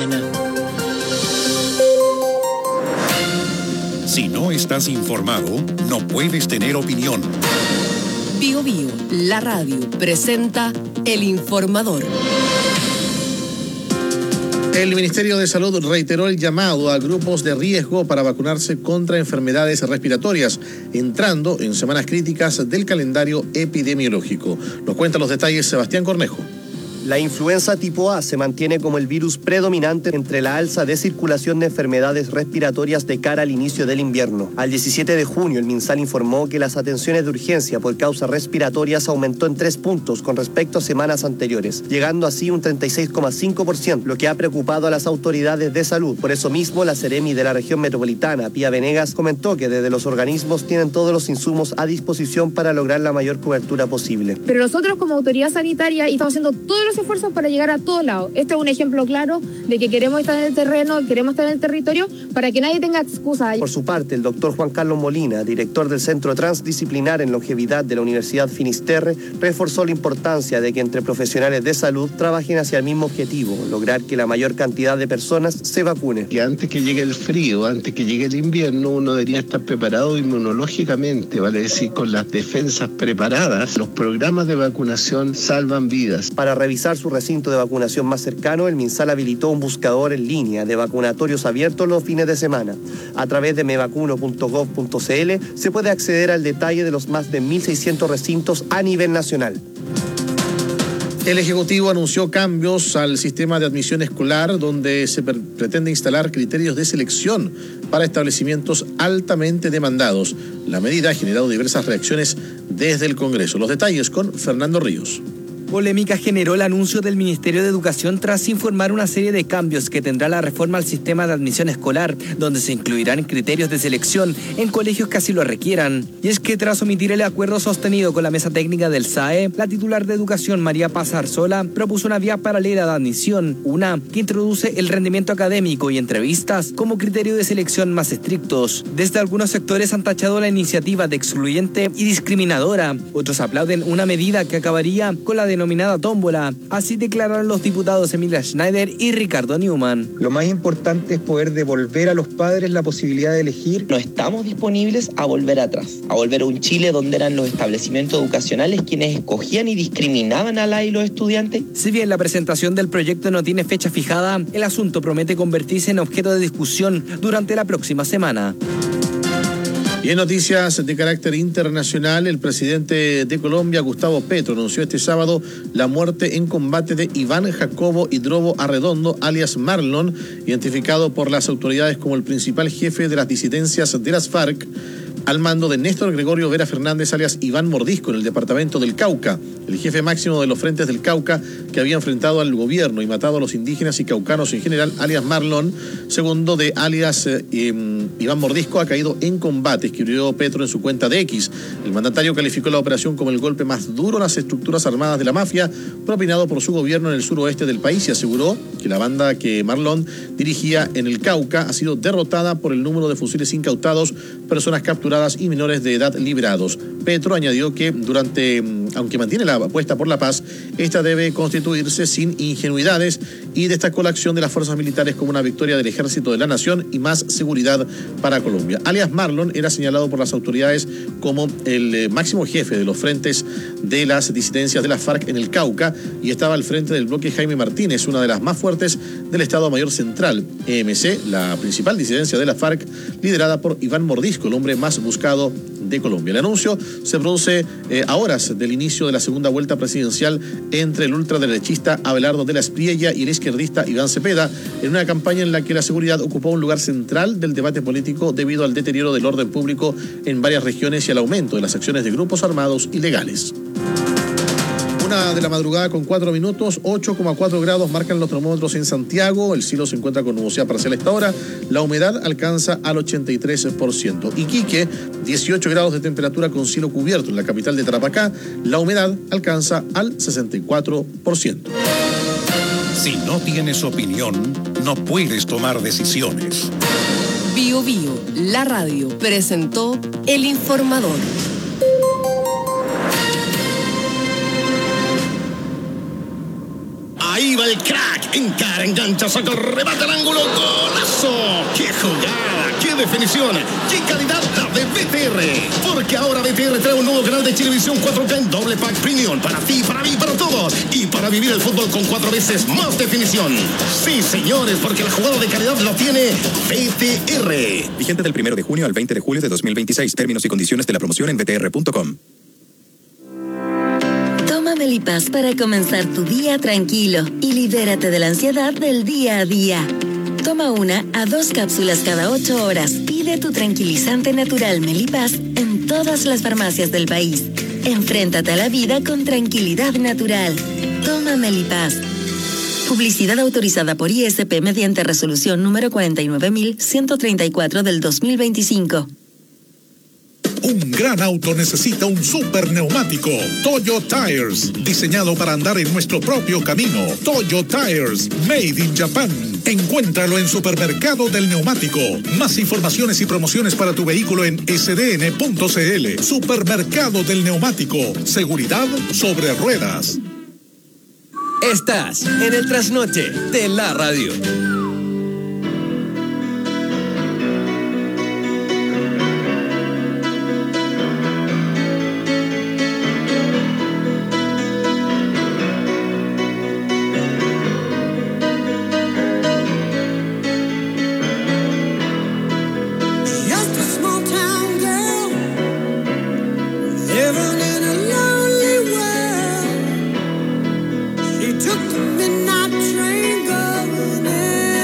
mañana. Si no estás informado, no puedes tener opinión. Bio Bio, la radio, presenta El Informador. El Ministerio de Salud reiteró el llamado a grupos de riesgo para vacunarse contra enfermedades respiratorias, entrando en semanas críticas del calendario epidemiológico. Nos cuenta los detalles Sebastián Cornejo. La influenza tipo A se mantiene como el virus predominante entre la alza de circulación de enfermedades respiratorias de cara al inicio del invierno. Al 17 de junio, el MinSal informó que las atenciones de urgencia por causas respiratorias aumentó en 3 puntos con respecto a semanas anteriores, llegando así un 36,5%, lo que ha preocupado a las autoridades de salud. Por eso mismo, la Seremi de la región metropolitana, Pía Venegas, comentó que desde los organismos tienen todos los insumos a disposición para lograr la mayor cobertura posible. Pero nosotros como autoridad sanitaria estamos haciendo todos los esfuerzos para llegar a todos lados. Este es un ejemplo claro de que queremos estar en el terreno, queremos estar en el territorio para que nadie tenga excusa. Por su parte, el doctor Juan Carlos Molina, director del Centro Transdisciplinar en Longevidad de la Universidad Finisterre, reforzó la importancia de que entre profesionales de salud trabajen hacia el mismo objetivo, lograr que la mayor cantidad de personas se vacune. Que antes que llegue el frío, antes que llegue el invierno, uno debería estar preparado inmunológicamente, vale decir, con las defensas preparadas. Los programas de vacunación salvan vidas. Para revisar su recinto de vacunación más cercano, el MinSal habilitó un buscador en línea de vacunatorios abiertos los fines de semana. A través de mevacuno.gov.cl se puede acceder al detalle de los más de 1.600 recintos a nivel nacional. El Ejecutivo anunció cambios al sistema de admisión escolar, donde se pretende instalar criterios de selección para establecimientos altamente demandados. La medida ha generado diversas reacciones desde el Congreso. Los detalles con Fernando Ríos. Polémica generó el anuncio del Ministerio de Educación tras informar una serie de cambios que tendrá la reforma al sistema de admisión escolar, donde se incluirán criterios de selección en colegios que así lo requieran. Y es que tras omitir el acuerdo sostenido con la mesa técnica del SAE, la titular de Educación, María Paz Arzola, propuso una vía paralela de admisión, una que introduce el rendimiento académico y entrevistas como criterio de selección más estrictos. Desde algunos sectores han tachado la iniciativa de excluyente y discriminadora. Otros aplauden una medida que acabaría con la denominada tómbola. Así declararon los diputados Emilia Schneider y Ricardo Newman. Lo más importante es poder devolver a los padres la posibilidad de elegir. No estamos disponibles a volver atrás, a volver a un Chile donde eran los establecimientos educacionales quienes escogían y discriminaban a los estudiantes. Si bien la presentación del proyecto no tiene fecha fijada, el asunto promete convertirse en objeto de discusión durante la próxima semana. Y en noticias de carácter internacional, el presidente de Colombia, Gustavo Petro, anunció este sábado la muerte en combate de Iván Jacobo Hidrobo Arredondo, alias Marlon, identificado por las autoridades como el principal jefe de las disidencias de las FARC, al mando de Néstor Gregorio Vera Fernández, alias Iván Mordisco, en el departamento del Cauca, el jefe máximo de los frentes del Cauca que había enfrentado al gobierno y matado a los indígenas y caucanos en general, alias Marlon, segundo de alias Iván Mordisco, ha caído en combate, escribió Petro en su cuenta de X. El mandatario calificó la operación como el golpe más duro a las estructuras armadas de la mafia, propinado por su gobierno en el suroeste del país, y aseguró que la banda que Marlon dirigía en el Cauca ha sido derrotada por el número de fusiles incautados, personas capturadas y menores de edad liberados. Petro añadió que aunque mantiene la apuesta por la paz, esta debe constituirse sin ingenuidades, y destacó la acción de las fuerzas militares como una victoria del ejército de la nación y más seguridad para Colombia. Alias Marlon era señalado por las autoridades como el máximo jefe de los frentes de las disidencias de las FARC en el Cauca, y estaba al frente del bloque Jaime Martínez, una de las más fuertes del Estado Mayor Central, EMC, la principal disidencia de la FARC, liderada por Iván Mordisco, el hombre más buscado de Colombia. El anuncio se produce a horas del inicio de la segunda vuelta presidencial entre el ultraderechista Abelardo de la Espriella y el izquierdista Iván Cepeda, en una campaña en la que la seguridad ocupó un lugar central del debate político debido al deterioro del orden público en varias regiones y al aumento de las acciones de grupos armados ilegales. 1 de la madrugada con 4 minutos, 8,4 grados marcan los termómetros en Santiago. El cielo se encuentra con nubosidad parcial a esta hora. La humedad alcanza al 83%. Iquique, 18 grados de temperatura con cielo cubierto. En la capital de Tarapacá, la humedad alcanza al 64%. Si no tienes opinión, no puedes tomar decisiones. Bio Bio, la radio, presentó El Informador. Ahí va el crack. Encara, engancha, saca el remate al ángulo. ¡Golazo! ¡Qué jugada! ¡Qué definición! ¡Qué calidad la de BTR! Porque ahora BTR trae un nuevo canal de Chilevisión 4K en doble pack premium. Para ti, para mí, para todos. Y para vivir el fútbol con 4 veces más definición. Sí, señores, porque la jugada de calidad la tiene BTR. Vigente del 1 de junio al 20 de julio de 2026. Términos y condiciones de la promoción en btr.com. Toma Melipaz para comenzar tu día tranquilo y libérate de la ansiedad del día a día. Toma 1 a 2 cápsulas cada 8 horas. Pide tu tranquilizante natural Melipaz en todas las farmacias del país. Enfréntate a la vida con tranquilidad natural. Toma Melipaz. Publicidad autorizada por ISP mediante resolución número 49.134 del 2025. Un gran auto necesita un super neumático. Toyo Tires, diseñado para andar en nuestro propio camino. Toyo Tires, made in Japan. Encuéntralo en Supermercado del Neumático. Más informaciones y promociones para tu vehículo en sdn.cl. Supermercado del Neumático. Seguridad sobre ruedas. Estás en el trasnoche de la radio. Took the midnight train going in.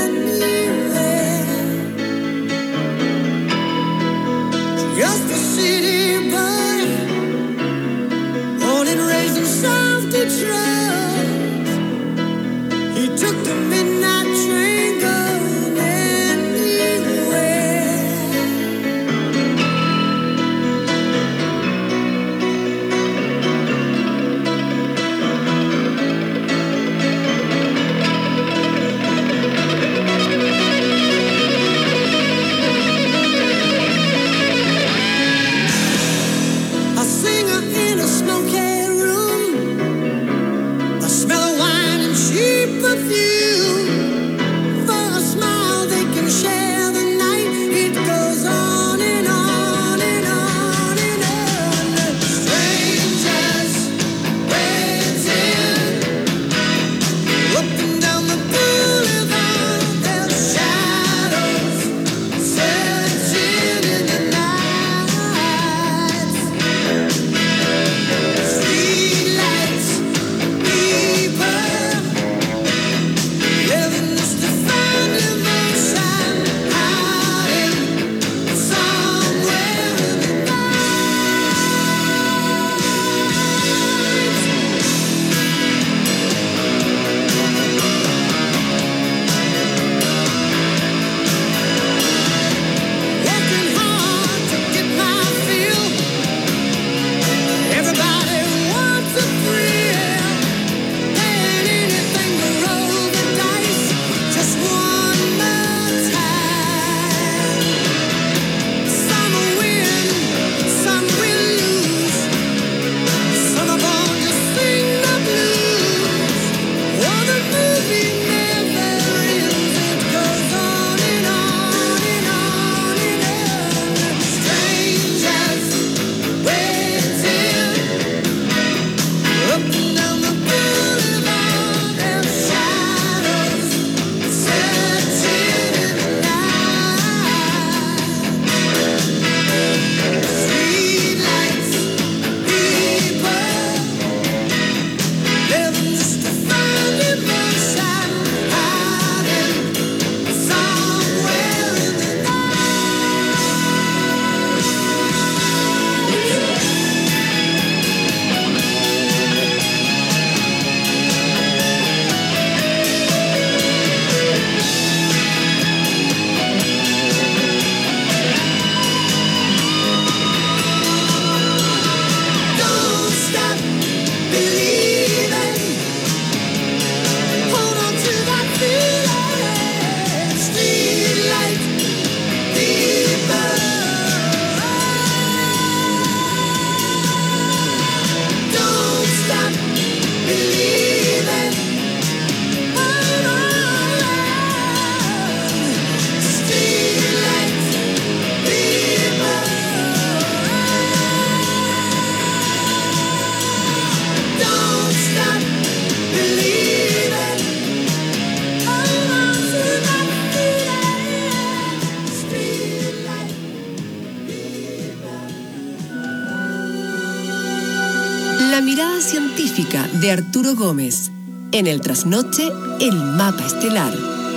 mirada científica de Arturo Gómez. En el trasnoche, el mapa estelar.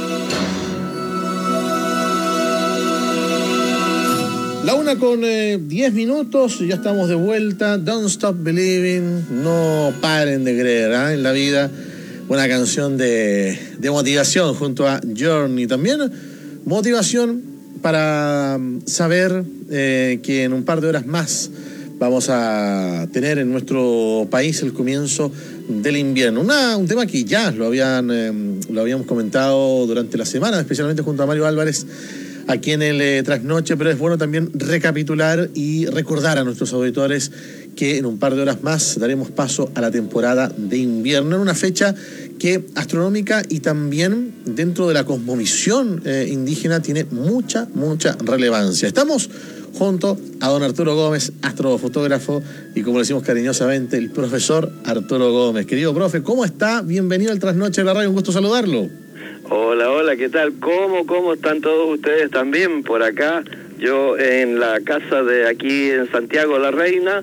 La 1:10, ya estamos de vuelta. Don't Stop Believing, no paren de creer, ¿eh? En la vida. Una canción de motivación junto a Journey. También motivación para saber que en un par de horas más vamos a tener en nuestro país el comienzo del invierno. Un tema que ya lo habíamos comentado durante la semana, especialmente junto a Mario Álvarez, aquí en el Trasnoche, pero es bueno también recapitular y recordar a nuestros auditores que en un par de horas más daremos paso a la temporada de invierno, en una fecha que astronómica y también dentro de la cosmovisión indígena tiene mucha relevancia. Estamos junto a don Arturo Gómez, astrofotógrafo, y como le decimos cariñosamente, el profesor Arturo Gómez. Querido profe, ¿cómo está? Bienvenido al Trasnoche de la radio, un gusto saludarlo. Hola, ¿qué tal? ¿Cómo están todos ustedes también por acá? Yo en la casa de aquí en Santiago la Reina,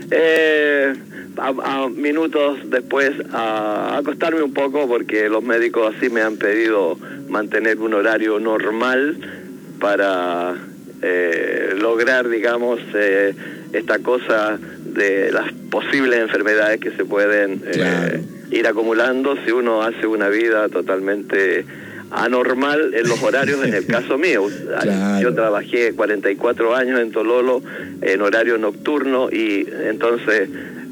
a minutos después a acostarme un poco porque los médicos así me han pedido mantener un horario normal para lograr, digamos, esta cosa de las posibles enfermedades que se pueden ir acumulando si uno hace una vida totalmente anormal en los horarios. En el caso mío, yo trabajé 44 años en Tololo en horario nocturno y entonces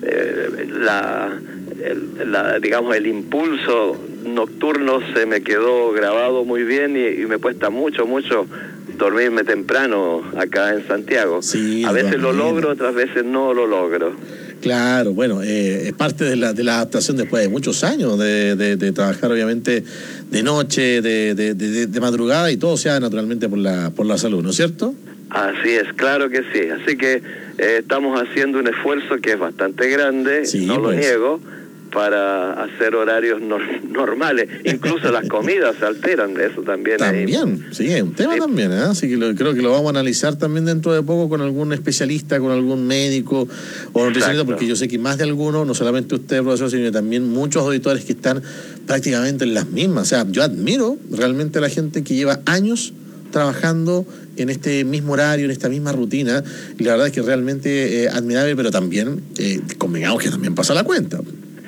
digamos el impulso nocturno se me quedó grabado muy bien y me cuesta mucho dormirme temprano acá en Santiago. Sí, a veces lo logro, otras veces no lo logro. Claro, bueno, es parte de la adaptación después de muchos años de trabajar obviamente de noche, de madrugada, y todo sea naturalmente por la salud, ¿no es cierto? Así es, claro que sí. Así que estamos haciendo un esfuerzo que es bastante grande, sí, no lo niego, para hacer horarios normales. Incluso las comidas se alteran, de eso también. Sí, es un tema también, ¿eh? Así que creo que lo vamos a analizar también dentro de poco con algún especialista, con algún médico o nutricionista, porque yo sé que más de alguno, no solamente usted, profesor, sino también muchos auditores que están prácticamente en las mismas. O sea, yo admiro realmente a la gente que lleva años trabajando en este mismo horario, en esta misma rutina, y la verdad es que realmente admirable, pero también convengamos que también pasa la cuenta.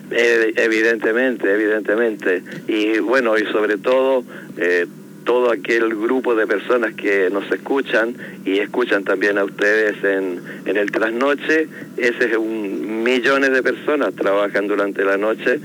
Evidentemente. Y bueno, y sobre todo todo aquel grupo de personas que nos escuchan y escuchan también a ustedes en el trasnoche, ese es millones de personas trabajan durante la noche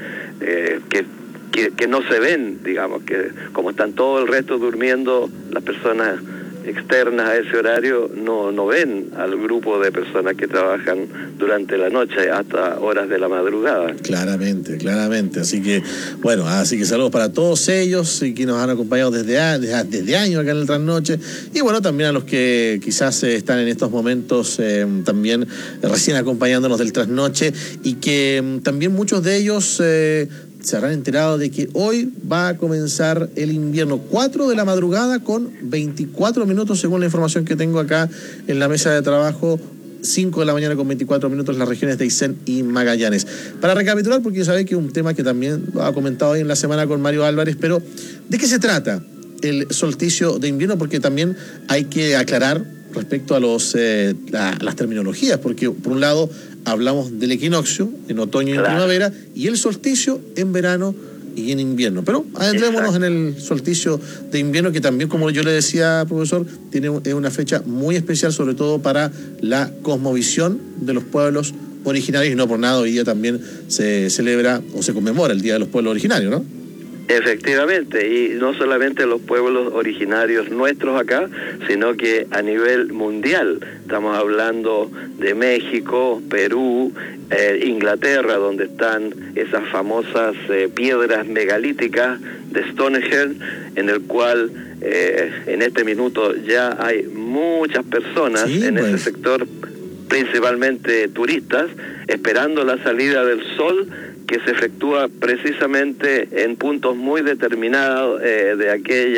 que no se ven, digamos, que como están todo el resto durmiendo, las personas externas a ese horario no ven al grupo de personas que trabajan durante la noche hasta horas de la madrugada. Claramente. Así que, bueno, saludos para todos ellos y que nos han acompañado desde años acá en el Trasnoche. Y bueno, también a los que quizás están en estos momentos también recién acompañándonos del Trasnoche, y que también muchos de ellos se habrán enterado de que hoy va a comenzar el invierno, 4 de la madrugada con 24 minutos, según la información que tengo acá en la mesa de trabajo, 5 de la mañana con 24 minutos en las regiones de Aysén y Magallanes. Para recapitular, porque ya sabéis que es un tema que también lo ha comentado hoy en la semana con Mario Álvarez, pero ¿de qué se trata el solsticio de invierno? Porque también hay que aclarar respecto a las terminologías, porque por un lado hablamos del equinoccio en otoño y en primavera, y el solsticio en verano y en invierno. Pero adentrémonos en el solsticio de invierno, que también, como yo le decía, profesor, tiene una fecha muy especial, sobre todo para la cosmovisión de los pueblos originarios, y no por nada hoy día también se celebra o se conmemora el Día de los Pueblos Originarios, ¿no? Efectivamente, y no solamente los pueblos originarios nuestros acá, sino que a nivel mundial. Estamos hablando de México, Perú, Inglaterra, donde están esas famosas piedras megalíticas de Stonehenge, en el cual en este minuto ya hay muchas personas ese sector, principalmente turistas, esperando la salida del sol, que se efectúa precisamente en puntos muy determinados de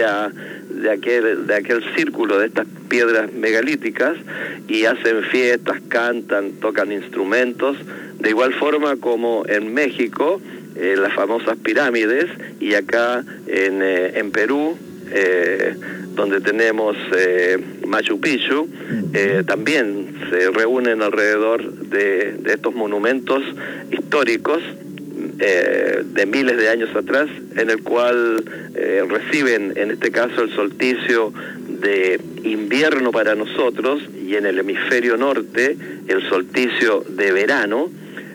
aquel círculo de estas piedras megalíticas, y hacen fiestas, cantan, tocan instrumentos De igual forma como en México, las famosas pirámides, y acá en Perú, donde tenemos Machu Picchu, también se reúnen alrededor de estos monumentos históricos de miles de años atrás, en el cual reciben, en este caso, el solsticio de invierno para nosotros, y en el hemisferio norte el solsticio de verano,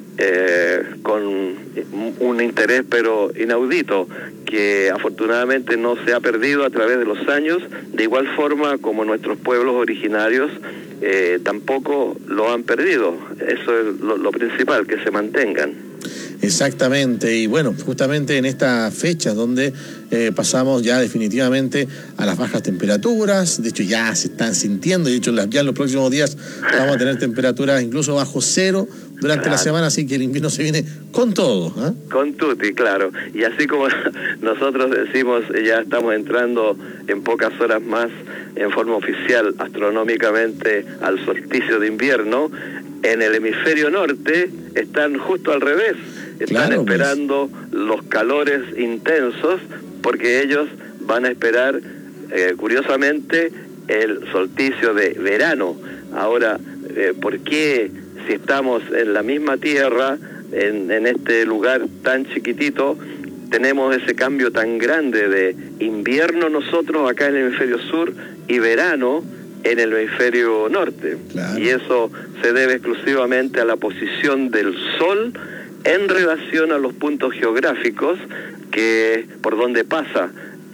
con un interés pero inaudito, que afortunadamente no se ha perdido a través de los años, de igual forma como nuestros pueblos originarios tampoco lo han perdido. Eso es lo principal, que se mantengan. Exactamente, y bueno, justamente en esta fecha donde pasamos ya definitivamente a las bajas temperaturas. De hecho ya se están sintiendo, y de hecho ya en los próximos días vamos a tener temperaturas incluso bajo cero durante la semana, así que el invierno se viene con todo, ¿eh? Con tutti, claro. Y así como nosotros decimos, ya estamos entrando en pocas horas más en forma oficial astronómicamente al solsticio de invierno, en el hemisferio norte están justo al revés. Están esperando los calores intensos, porque ellos van a esperar, curiosamente, el solsticio de verano. Ahora, ¿por qué, si estamos en la misma tierra, en este lugar tan chiquitito, tenemos ese cambio tan grande de invierno nosotros acá en el hemisferio sur y verano en el hemisferio norte? Claro. Y eso se debe exclusivamente a la posición del Sol en relación a los puntos geográficos que por donde pasa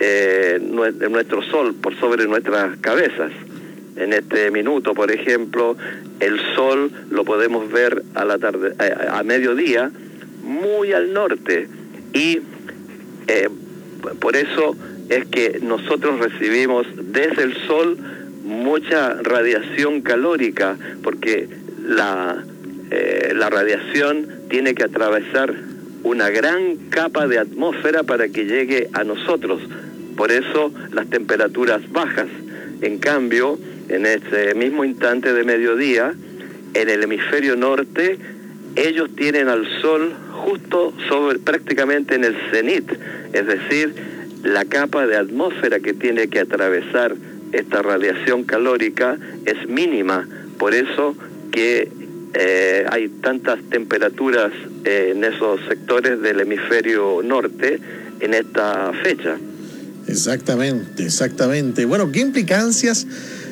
nuestro Sol por sobre nuestras cabezas. En este minuto, por ejemplo, el Sol lo podemos ver a la tarde, a mediodía, muy al norte, y por eso es que nosotros recibimos desde el Sol mucha radiación calórica, porque la radiación tiene que atravesar una gran capa de atmósfera para que llegue a nosotros. Por eso las temperaturas bajas. En cambio, en ese mismo instante de mediodía, en el hemisferio norte, ellos tienen al Sol justo prácticamente en el cenit, es decir, la capa de atmósfera que tiene que atravesar esta radiación calórica es mínima. Por eso que hay tantas temperaturas en esos sectores del hemisferio norte en esta fecha. Exactamente. Bueno, ¿qué implicancias,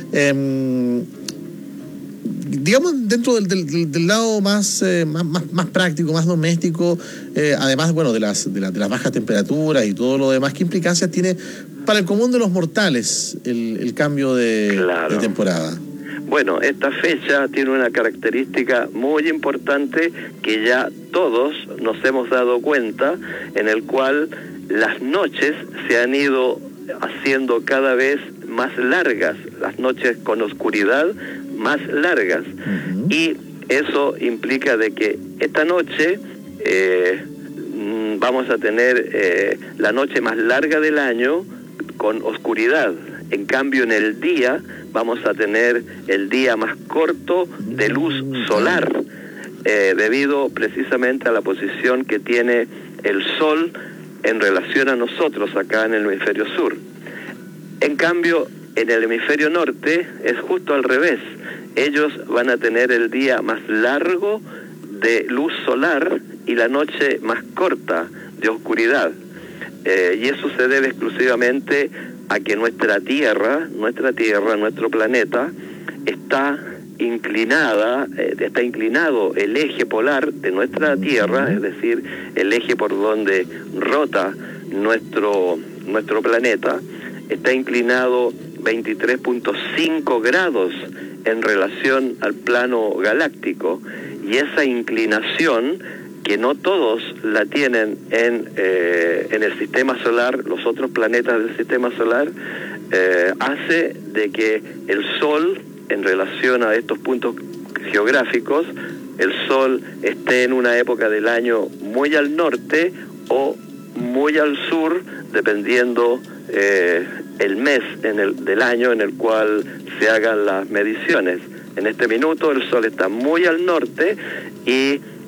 digamos, dentro del lado más práctico, más doméstico, además, bueno, de las bajas temperaturas y todo lo demás, qué implicancias tiene para el común de los mortales el cambio de temporada? Bueno, esta fecha tiene una característica muy importante que ya todos nos hemos dado cuenta, en el cual las noches se han ido haciendo cada vez más largas, las noches con oscuridad más largas. Y eso implica de que esta noche vamos a tener la noche más larga del año con oscuridad. En cambio, en el día vamos a tener el día más corto de luz solar, debido precisamente a la posición que tiene el Sol en relación a nosotros acá en el hemisferio sur. En cambio, en el hemisferio norte es justo al revés. Ellos van a tener el día más largo de luz solar y la noche más corta de oscuridad. Y eso se debe exclusivamente a que nuestro planeta, está inclinado el eje polar de nuestra Tierra, es decir, el eje por donde rota nuestro planeta, está inclinado 23.5 grados en relación al plano galáctico, y esa inclinación, que no todos la tienen en el sistema solar, los otros planetas del sistema solar, hace de que el Sol, en relación a estos puntos geográficos, el Sol esté en una época del año muy al norte o muy al sur, dependiendo el mes del año en el cual se hagan las mediciones. En este minuto el Sol está muy al norte y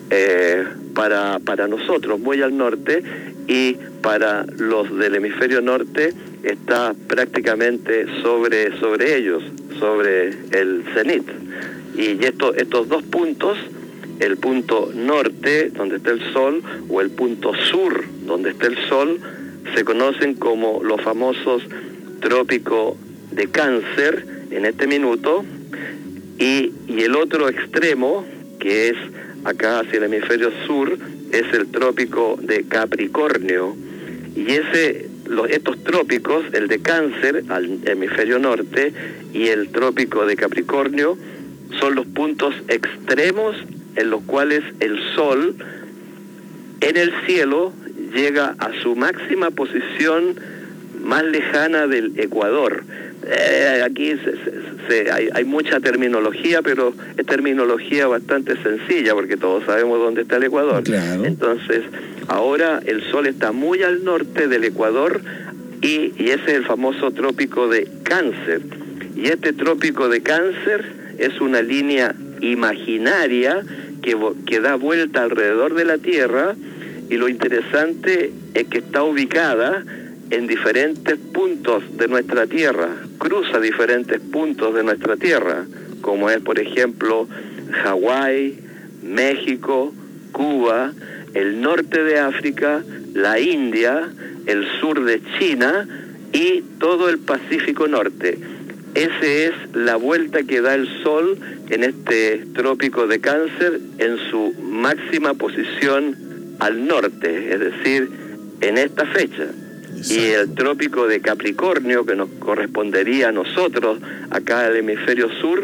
para nosotros, muy al norte, y para los del hemisferio norte está prácticamente sobre ellos, sobre el cenit. Y estos dos puntos, el punto norte, donde está el sol, o el punto sur, donde está el sol, se conocen como los famosos trópicos de Cáncer en este minuto, y el otro extremo, que es acá hacia el hemisferio sur, es el trópico de Capricornio. Y estos trópicos, el de Cáncer al hemisferio norte y el trópico de Capricornio, son los puntos extremos en los cuales el sol en el cielo llega a su máxima posición más lejana del ecuador. Aquí hay mucha terminología, pero es terminología bastante sencilla porque todos sabemos dónde está el ecuador. Claro. Entonces, ahora el sol está muy al norte del ecuador y ese es el famoso trópico de Cáncer. Y este trópico de Cáncer es una línea imaginaria que da vuelta alrededor de la Tierra, y lo interesante es que está ubicada en diferentes puntos de nuestra Tierra, cruza diferentes puntos de nuestra Tierra, como es, por ejemplo, Hawái, México, Cuba, el norte de África, la India, el sur de China y todo el Pacífico Norte. Esa es la vuelta que da el Sol en este trópico de Cáncer en su máxima posición al norte, es decir, en esta fecha. Exacto. Y el trópico de Capricornio, que nos correspondería a nosotros, acá en el hemisferio sur,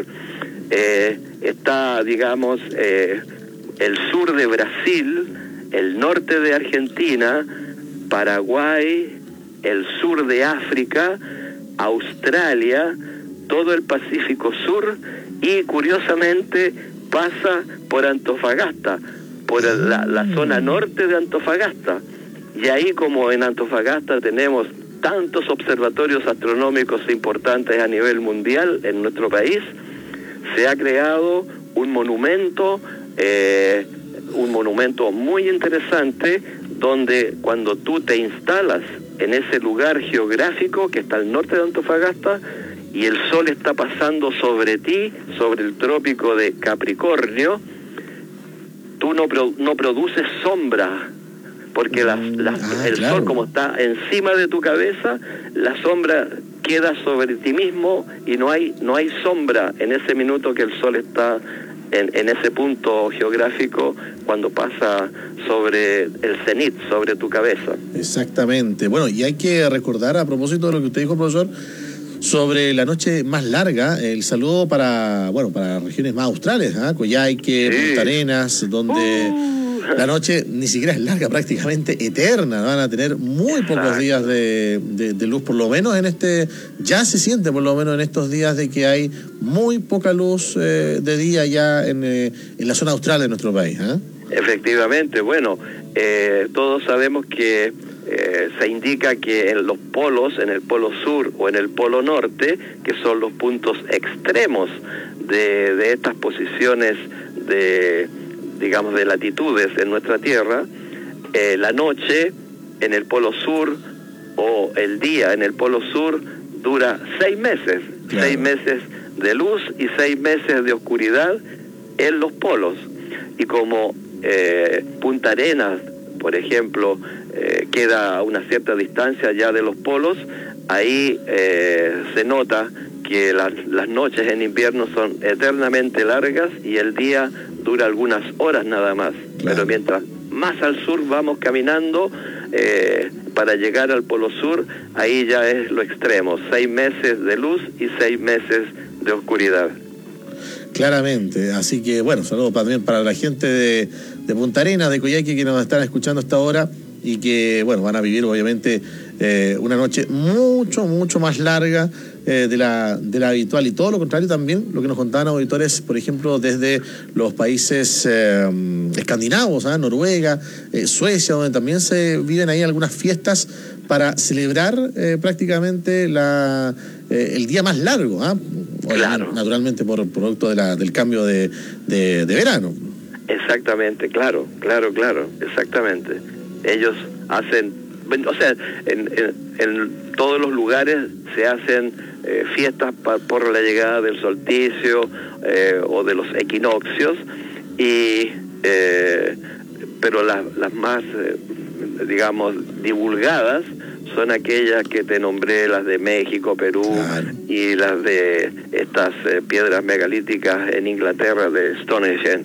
está, digamos, el sur de Brasil, el norte de Argentina, Paraguay, el sur de África, Australia, todo el Pacífico Sur, y curiosamente pasa por Antofagasta, por la zona norte de Antofagasta. Y ahí, como en Antofagasta tenemos tantos observatorios astronómicos importantes a nivel mundial en nuestro país, se ha creado un monumento muy interesante, donde cuando tú te instalas en ese lugar geográfico que está al norte de Antofagasta y el sol está pasando sobre ti, sobre el trópico de Capricornio, tú no produces sombra, porque el sol, como está encima de tu cabeza, la sombra queda sobre ti mismo y no hay sombra en ese minuto que el sol está en ese punto geográfico cuando pasa sobre el cenit, sobre tu cabeza. Exactamente. Bueno, y hay que recordar, a propósito de lo que usted dijo, profesor, sobre la noche más larga, el saludo para regiones más australes, Coyhaique, sí, Punta Arenas, donde la noche ni siquiera es larga, prácticamente eterna. Van a tener muy pocos días de luz, por lo menos ya se siente por lo menos en estos días de que hay muy poca luz de día ya en la zona austral de nuestro país. Efectivamente, bueno, todos sabemos que se indica que en los polos, en el polo sur o en el polo norte, que son los puntos extremos de estas posiciones de latitudes en nuestra Tierra, la noche en el polo sur o el día en el polo sur dura 6 meses, claro. 6 meses de luz y 6 meses de oscuridad en los polos. Y como Punta Arenas, por ejemplo, queda a una cierta distancia ya de los polos, ahí se nota que las noches en invierno son eternamente largas y el día dura algunas horas nada más. Claro. Pero mientras más al sur vamos caminando para llegar al polo sur, ahí ya es lo extremo, 6 meses de luz y 6 meses de oscuridad. Claramente, así que bueno, saludos también para la gente de Punta Arenas, de Coyhaique, que nos están escuchando hasta ahora y que bueno, van a vivir obviamente una noche mucho más larga de la habitual, y todo lo contrario también lo que nos contaban auditores, por ejemplo, desde los países escandinavos, Noruega, Suecia, donde también se viven ahí algunas fiestas para celebrar prácticamente el día más largo, Claro. Naturalmente por producto del cambio de verano. Exactamente, claro, exactamente. Ellos hacen, o sea, en todos los lugares se hacen fiestas por la llegada del solsticio o de los equinoccios, y pero las más, digamos, divulgadas son aquellas que te nombré, las de México, Perú, claro, y las de estas piedras megalíticas en Inglaterra de Stonehenge,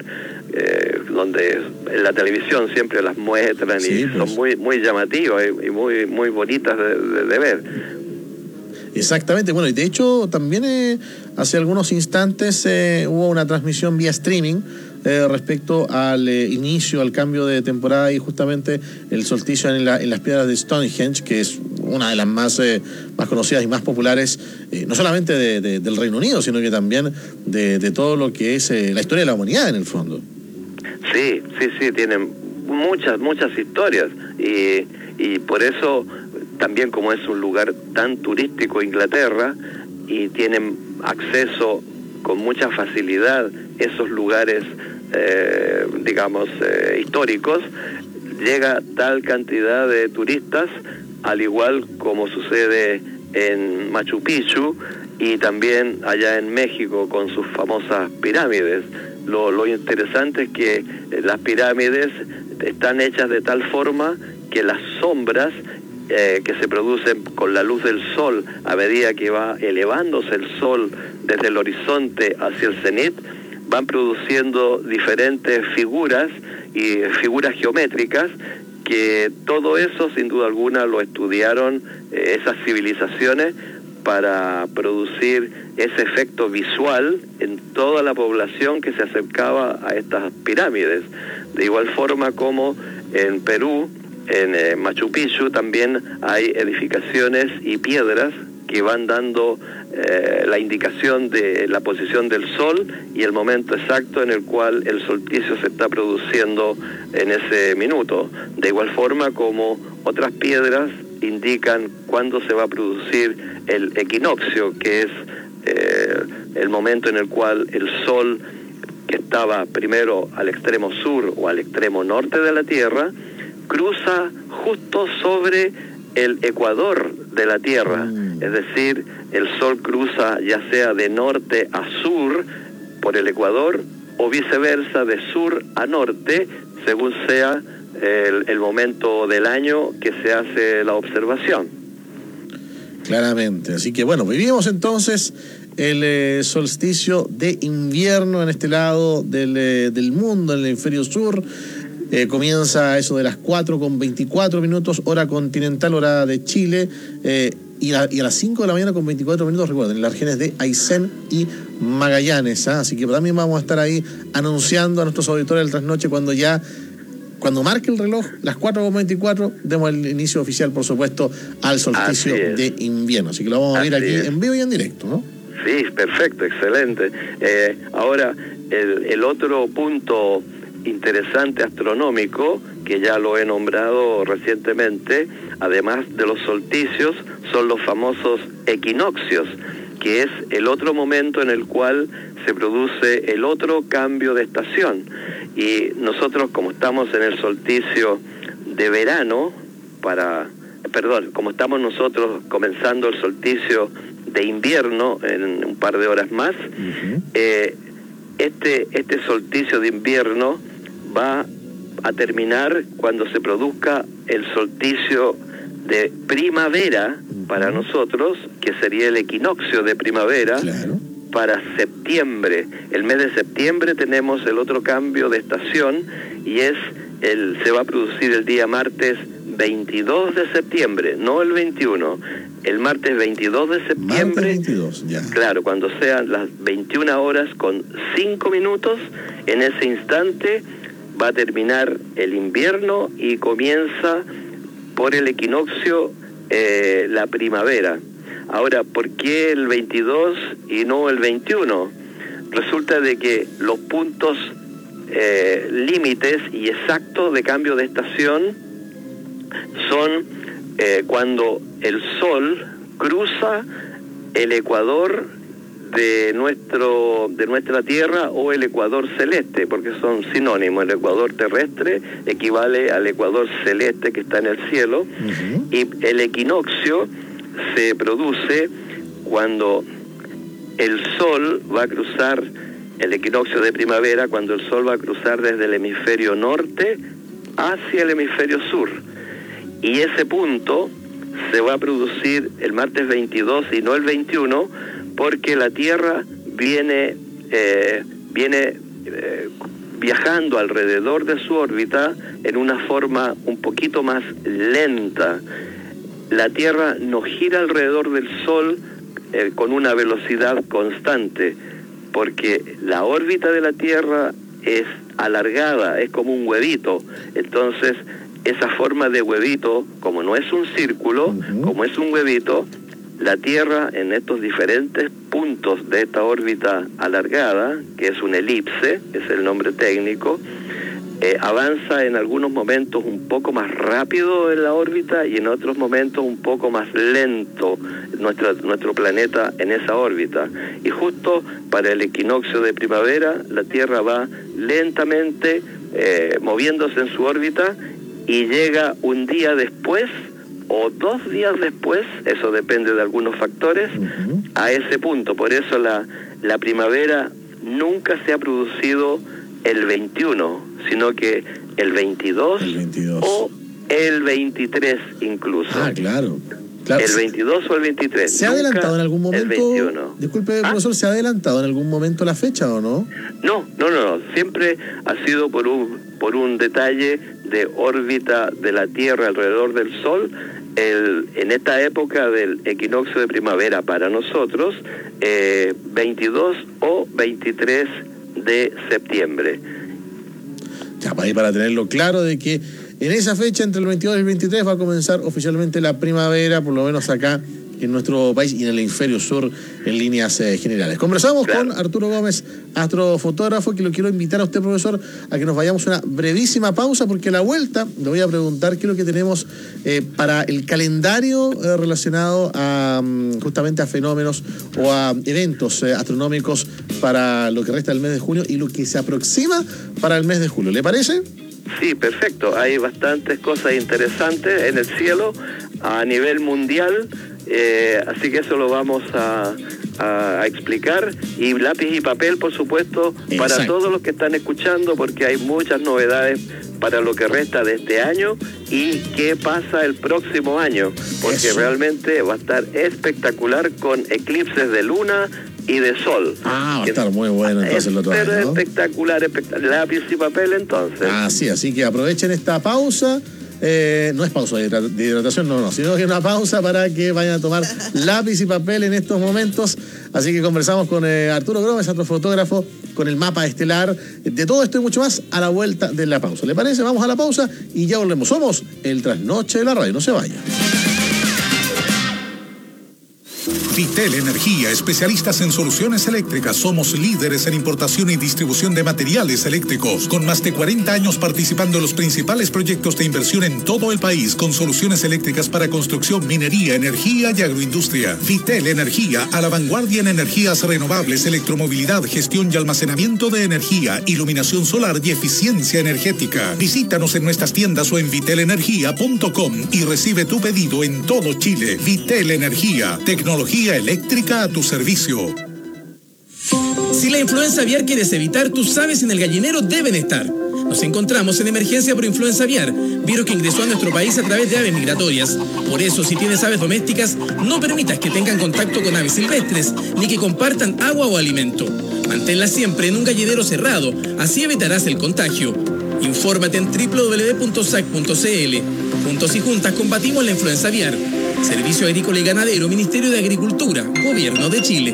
donde en la televisión siempre las muestran, sí, y pues son muy llamativas y muy bonitas de ver. Exactamente, bueno, y de hecho también hace algunos instantes hubo una transmisión vía streaming respecto al inicio, al cambio de temporada y justamente el solsticio en las piedras de Stonehenge, que es una de las más conocidas y más populares, no solamente del Reino Unido, sino que también de todo lo que es la historia de la humanidad en el fondo. Sí, tienen muchas historias, y por eso también, como es un lugar tan turístico Inglaterra, y tienen acceso con mucha facilidad esos lugares digamos históricos, llega tal cantidad de turistas, al igual como sucede en Machu Picchu y también allá en México con sus famosas pirámides. Lo interesante es que las pirámides están hechas de tal forma que las sombras que se producen con la luz del sol a medida que va elevándose el sol desde el horizonte hacia el cenit, van produciendo diferentes figuras y figuras geométricas, que todo eso sin duda alguna lo estudiaron esas civilizaciones para producir ese efecto visual en toda la población que se acercaba a estas pirámides. De igual forma como en Perú, en Machu Picchu, también hay edificaciones y piedras que van dando la indicación de la posición del sol y el momento exacto en el cual el solsticio se está produciendo en ese minuto. De igual forma como otras piedras indican cuándo se va a producir el equinoccio, que es el momento en el cual el sol, que estaba primero al extremo sur o al extremo norte de la Tierra, cruza justo sobre el ecuador de la Tierra. Es decir, el sol cruza ya sea de norte a sur por el ecuador o viceversa, de sur a norte, según sea el momento del año que se hace la observación. Claramente, así que bueno, vivimos entonces el solsticio de invierno en este lado del mundo, en el hemisferio sur. Comienza eso de las 4:24, hora continental, hora de Chile, y a las 5 de la mañana con 24 minutos, recuerden, en las regiones de Aysén y Magallanes, ¿ah? Así que también vamos a estar ahí anunciando a nuestros auditores del trasnoche cuando marque el reloj, las 4:24, demos el inicio oficial, por supuesto, al solsticio de invierno. Así que lo vamos a ver aquí en vivo y en directo, ¿no? Sí, perfecto, excelente. Ahora, el otro punto interesante astronómico, que ya lo he nombrado recientemente, además de los solsticios, son los famosos equinoccios, que es el otro momento en el cual se produce el otro cambio de estación. Y nosotros, como estamos en el solsticio de verano, como estamos nosotros comenzando el solsticio de invierno en un par de horas más, este solsticio de invierno va a terminar cuando se produzca el solsticio de primavera para nosotros, que sería el equinoccio de primavera. Claro. Para septiembre. El mes de septiembre tenemos el otro cambio de estación, y se va a producir el día martes 22 de septiembre, no el 21. El martes 22 de septiembre, martes 22, ya. Claro, cuando sean las 21 horas con 5 minutos, en ese instante va a terminar el invierno y comienza por el equinoccio la primavera. Ahora, ¿por qué el 22 y no el 21? Resulta de que los puntos límites y exactos de cambio de estación son cuando el sol cruza el ecuador de nuestra Tierra o el ecuador celeste, porque son sinónimos. El ecuador terrestre equivale al ecuador celeste que está en el cielo, y el equinoccio se produce cuando el Sol va a cruzar, el equinoccio de primavera, cuando el Sol va a cruzar desde el hemisferio norte hacia el hemisferio sur. Y ese punto se va a producir el martes 22 y no el 21, porque la Tierra viene viajando alrededor de su órbita en una forma un poquito más lenta. La Tierra no gira alrededor del Sol con una velocidad constante, porque la órbita de la Tierra es alargada, es como un huevito. Entonces, esa forma de huevito, como no es un círculo, como es un huevito, la Tierra en estos diferentes puntos de esta órbita alargada, que es una elipse, es el nombre técnico, avanza en algunos momentos un poco más rápido en la órbita y en otros momentos un poco más lento nuestro planeta en esa órbita. Y justo para el equinoccio de primavera, la Tierra va lentamente moviéndose en su órbita y llega un día después o 2 días después, eso depende de algunos factores, a ese punto. Por eso la primavera nunca se ha producido el 21, sino que el 22. O el 23 incluso. Ah, claro. El 22 o el 23. ¿Se ha adelantado en algún momento? El 21. Disculpe, profesor, ¿se ha adelantado en algún momento la fecha o no? No. Siempre ha sido por un detalle de órbita de la Tierra alrededor del Sol. En esta época del equinoccio de primavera para nosotros, 22 o 23 de septiembre. Ya, para tenerlo claro de que en esa fecha, entre el 22 y el 23, va a comenzar oficialmente la primavera, por lo menos acá en nuestro país y en el hemisferio sur en líneas generales. Conversamos con Arturo Gómez, astrofotógrafo, que lo quiero invitar a usted, profesor, a que nos vayamos a una brevísima pausa, porque a la vuelta le voy a preguntar qué es lo que tenemos para el calendario relacionado a justamente a fenómenos o a eventos astronómicos para lo que resta del mes de junio y lo que se aproxima para el mes de julio. ¿Le parece? Sí, perfecto. Hay bastantes cosas interesantes en el cielo a nivel mundial. Así que eso lo vamos a explicar, y lápiz y papel, por supuesto, para todos los que están escuchando, porque hay muchas novedades para lo que resta de este año y qué pasa el próximo año, porque realmente va a estar espectacular con eclipses de luna y de sol. Va a estar muy bueno entonces el otro año, ¿no? Espectacular, lápiz y papel entonces. Sí, así que aprovechen esta pausa. No es pausa de hidratación, no, sino que una pausa para que vayan a tomar lápiz y papel en estos momentos. Así que conversamos con Arturo Gómez, astrofotógrafo, con el mapa estelar de todo esto y mucho más a la vuelta de la pausa. ¿Le parece? Vamos a la pausa y ya volvemos. Somos el Trasnoche de la Radio. No se vaya. Vitel Energía, especialistas en soluciones eléctricas. Somos líderes en importación y distribución de materiales eléctricos, con más de 40 años participando en los principales proyectos de inversión en todo el país, con soluciones eléctricas para construcción, minería, energía y agroindustria. Vitel Energía, a la vanguardia en energías renovables, electromovilidad, gestión y almacenamiento de energía, iluminación solar y eficiencia energética. Visítanos en nuestras tiendas o en vitelenergia.com y recibe tu pedido en todo Chile. Vitel Energía, tecnología eléctrica a tu servicio. Si la influenza aviar quieres evitar, tus aves en el gallinero deben estar. Nos encontramos en emergencia por influenza aviar, virus que ingresó a nuestro país a través de aves migratorias. Por eso, si tienes aves domésticas, no permitas que tengan contacto con aves silvestres, ni que compartan agua o alimento. Manténlas siempre en un gallinero cerrado, así evitarás el contagio. Infórmate en www.sac.cl. Juntos y juntas combatimos la influenza aviar. Servicio Agrícola y Ganadero, Ministerio de Agricultura, Gobierno de Chile.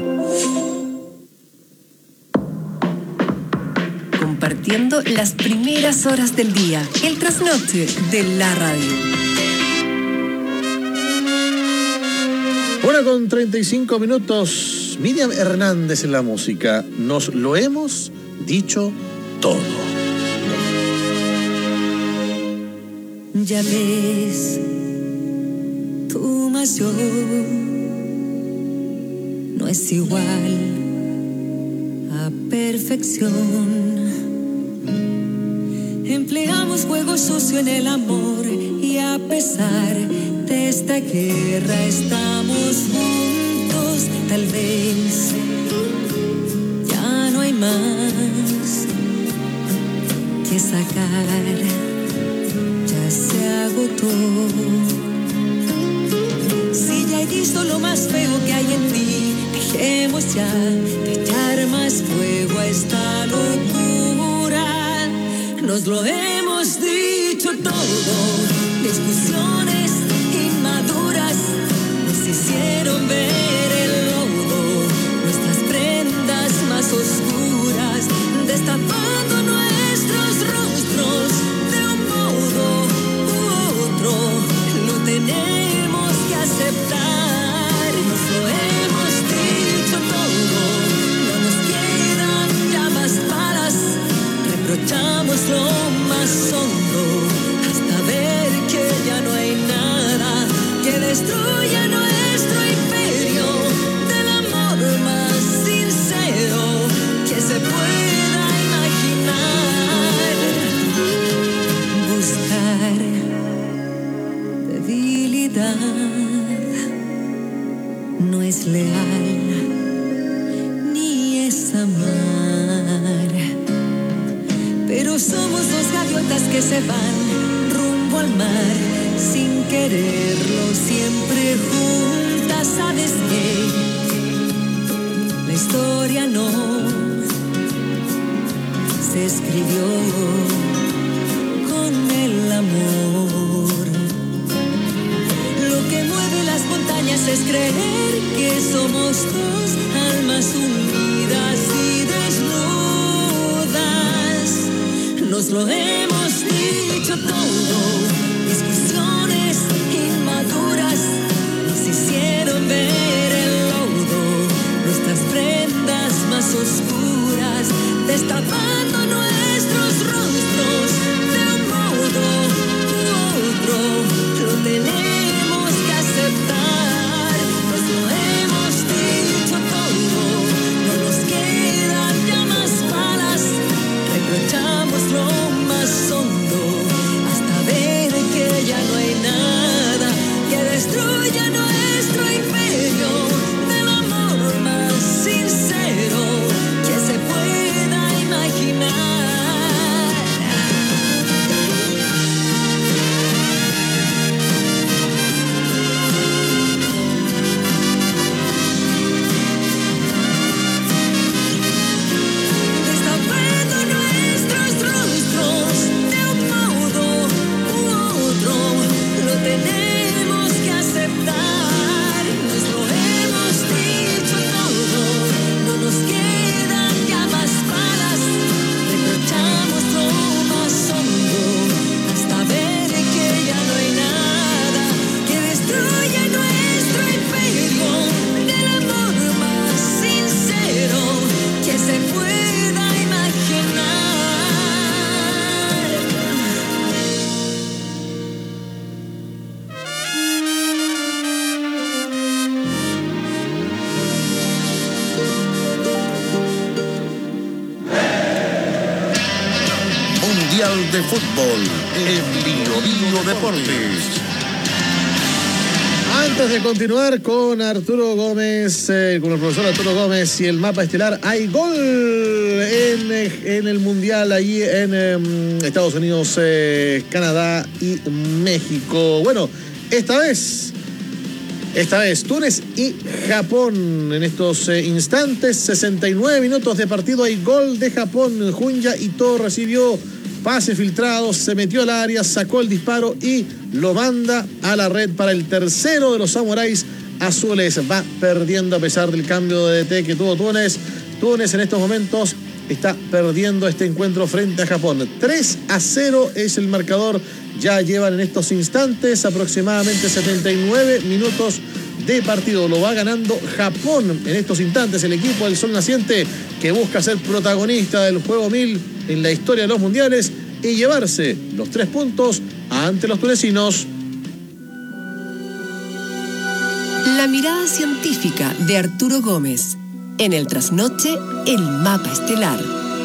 Compartiendo las primeras horas del día, el trasnoche de la radio. 1:35. Miriam Hernández en la música. Nos lo hemos dicho todo. Ya ves, tú más yo, no es igual a perfección. Empleamos juego sucio en el amor y a pesar de esta guerra estamos juntos. Tal vez ya no hay más que sacar, ya se agotó. Si ya he visto lo más feo que hay en ti, dejemos ya de echar más fuego a esta locura. Nos lo hemos dicho todo, discusiones inmaduras nos hicieron ver el lodo, nuestras prendas más oscuras, destapando nuestros rostros de un modo u otro. Lo tenemos que aceptar, nos lo hemos dicho todo, no nos quedan ya más balas, reprochamos lo más hondo hasta ver que ya no hay nada que destruya nuestro imperio del amor más sincero que se pueda imaginar. Buscar debilidad no es leal ni es amar, pero somos dos gaviotas que se van rumbo al mar sin quererlo, siempre juntas. ¿Sabes qué? La historia no se escribió con el amor. Lo que mueve las montañas es creer que somos dos almas unidas y desnudas. Nos lo hemos dicho todo, discusiones inmaduras nos hicieron ver el lodo, nuestras prendas más oscuras, destapando nuestros rostros de un modo u otro. Lo tenemos que aceptar, nos lo hemos dicho todo, no nos quedan ya más balas, reprochamos lo más hondo hasta ver que ya no hay nada que destruya nuestro imperio del amor más sincero que se pueda imaginar. Destapando nuestros rostros de un modo u otro, lo tenemos que aceptar, nos lo hemos dicho todo, no nos quedan ya más balas, reprochamos lo más hondo hasta ver que ya no hay nada que destruya nuestro imperio del amor más sincero que se pueda imaginar. Mundial de Fútbol en Bio Deportes. Antes de continuar con Arturo Gómez, con el profesor Arturo Gómez y el mapa estelar, hay gol en el Mundial allí en Estados Unidos, Canadá y México. Bueno, esta vez Túnez y Japón. En estos instantes, 69 minutos de partido, hay gol de Japón. Junya Ito recibió pase filtrado, se metió al área, sacó el disparo y lo manda a la red para el tercero de los samuráis azules. Va perdiendo a pesar del cambio de DT que tuvo Túnez. Túnez en estos momentos está perdiendo este encuentro frente a Japón. 3-0 es el marcador. Ya llevan en estos instantes aproximadamente 79 minutos de partido. Lo va ganando Japón en estos instantes, el equipo del Sol Naciente, que busca ser protagonista del Juego 1000 en la historia de los mundiales y llevarse los 3 puntos ante los tunecinos. La mirada científica de Arturo Gómez. En el trasnoche, el mapa estelar.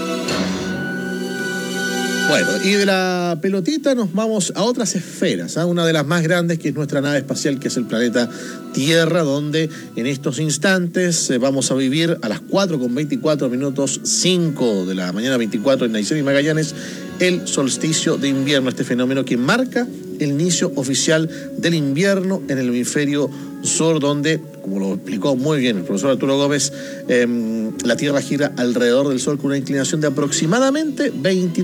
Bueno, y de la pelotita nos vamos a otras esferas, ¿eh? Una de las más grandes, que es nuestra nave espacial, que es el planeta Tierra, donde en estos instantes vamos a vivir a las 4:24, 5 de la mañana 24 en Aysén y Magallanes, el solsticio de invierno, este fenómeno que marca el inicio oficial del invierno en el hemisferio sur, donde, como lo explicó muy bien el profesor Arturo Gómez, la Tierra gira alrededor del Sol con una inclinación de aproximadamente